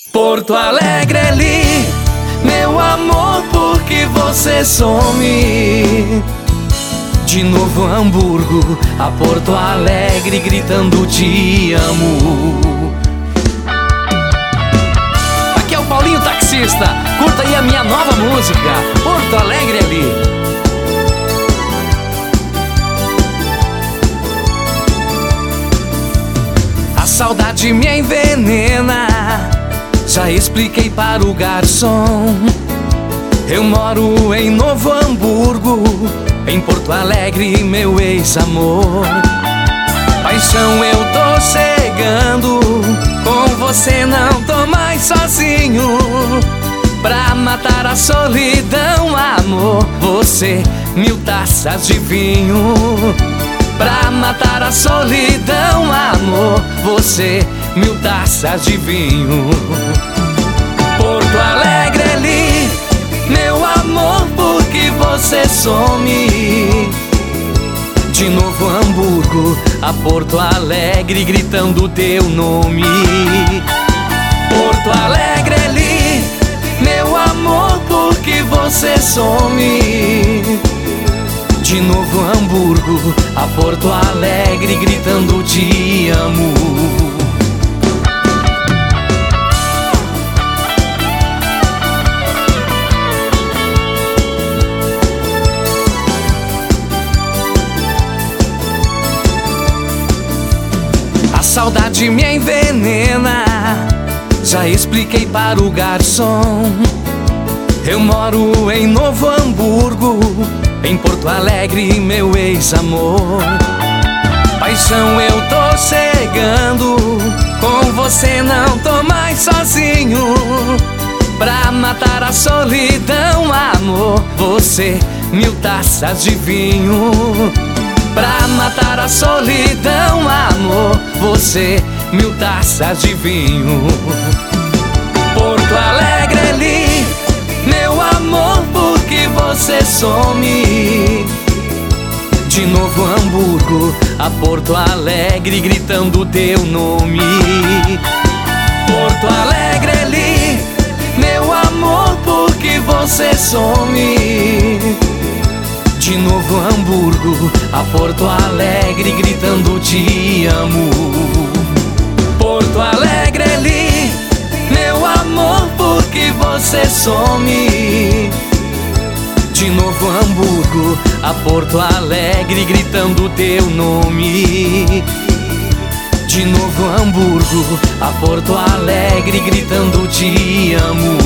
Porto Alegre é ali, meu amor, porque você some. De novo Hamburgo, a Porto Alegre, gritando te amo. Aqui é o Paulinho Taxista, curta aí a minha nova música, Porto Alegre é ali. A saudade me envenena, já expliquei para o garçom. Eu moro em Novo Hamburgo, em Porto Alegre, meu ex-amor. Paixão, eu tô chegando, com você não tô mais sozinho. Pra matar a solidão, amor, você 1000 taças de vinho. Pra matar a solidão, amor, você 1000 taças de vinho. Porto Alegre é ali, meu amor, porque você some. De novo Hamburgo, a Porto Alegre, gritando teu nome. Porto Alegre é ali, meu amor, porque você some. De novo Hamburgo, a Porto Alegre, gritando te amo. A saudade me envenena, já expliquei para o garçom. Eu moro em Novo Hamburgo, em Porto Alegre, meu ex-amor. Paixão, eu tô chegando, com você não tô mais sozinho. Pra matar a solidão, amor, você 1000 taças de vinho. Pra matar a solidão, amor, você 1000 taças de vinho. Porto Alegre é ali, meu amor, porque você some. De novo Hamburgo, a Porto Alegre, gritando teu nome. Porto Alegre é ali, meu amor, porque você some. De novo Hamburgo, a Porto Alegre, gritando te amo. Porto Alegre é ali, meu amor, porque você some. De novo Hamburgo, a Porto Alegre, gritando teu nome. De novo Hamburgo, a Porto Alegre, gritando te amo.